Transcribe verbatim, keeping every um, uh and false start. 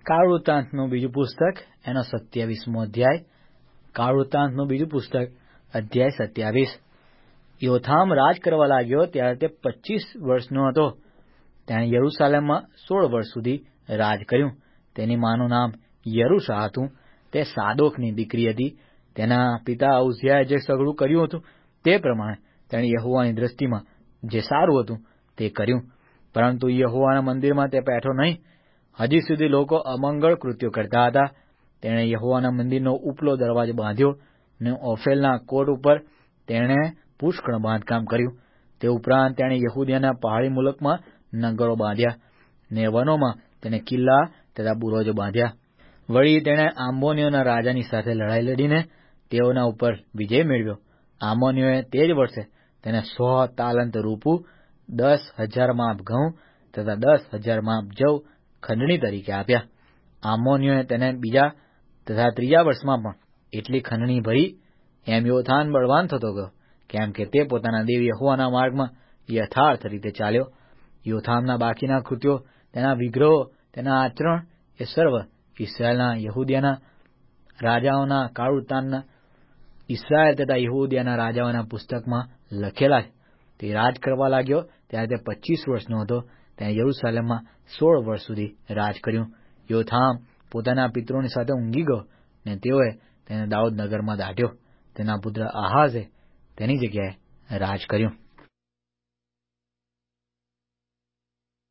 કાળવૃત્તાંતનું બીજું પુસ્તક એનો સત્યાવીસમો અધ્યાય. કાળવૃત્તાંતનું બીજું પુસ્તક અધ્યાય સત્યાવીસ. યોથામ રાજ કરવા લાગ્યો ત્યારે તે પચીસ વર્ષનો હતો. તેણે યરૂશાલેમમાં સોળ વર્ષ સુધી રાજ કર્યું. તેની માનું નામ યરૂશા હતું. તે સાદોકની દીકરી હતી. તેના પિતા ઉઝિયાએ જે સગળું કર્યું હતું તે પ્રમાણે તેણે યહોવાની દ્રષ્ટિમાં જે સારું હતું તે કર્યું. પરંતુ યહોવાના મંદિરમાં તે બેઠો નહીં. હજી સુધી લોકો અમંગળ કૃત્યો કરતા હતા. તેણે યહોવાના મંદિરનો ઉપલો દરવાજો બાંધ્યો ને ઓફેલના કોટ ઉપર તેણે પુષ્કળ બાંધકામ કર્યું. તે ઉપરાંત તેણે યહૂદિયાના પહાડી મુલકમાં નગરો બાંધ્યા ને વનોમાં તેણે કિલ્લા તથા બુરોજો બાંધ્યા. વળી તેણે આમોનીઓના રાજાની સાથે લડાઈ લડીને તેઓના ઉપર વિજય મેળવ્યો. આમોનીઓએ તે જ વર્ષે તેને સો તાલંત રૂપું, દસ હજાર માપ ઘઉં તથા દસ હજાર માપ જવ ખંડણી તરીકે આપ્યા. આમોનીઓએ તેને બીજા તથા ત્રીજા વર્ષમાં પણ એટલી ખંડણી ભરી. એમ યોથામ બળવાન થતો ગયો, કેમ કે તે પોતાના દેવ યહોવાના માર્ગમાં યથાર્થ રીતે ચાલ્યો. યોથામના બાકીના કૃત્યો, તેના વિગ્રહો, તેના આચરણ એ સર્વ ઇસ્રાયેલના યહૂદિયાના રાજાઓના કાળવૃત્તાંતના ઇસ્રાયેલ તથા યહૂદિયાના રાજાઓના પુસ્તકમાં લખેલા છે. તે રાજ કરવા લાગ્યો ત્યારે તે પચીસ વર્ષનો હતો. તેણે યરૂશાલેમમાં સોળ વર્ષ સુધી રાજ કર્યું. યોથામ પોતાના પિતરોની સાથે ઊંઘી ગયો ને તેઓએ તેને દાઉદ નગરમાં દાટ્યો. તેના પુત્ર આહાઝે તેની જગ્યાએ રાજ કર્યું.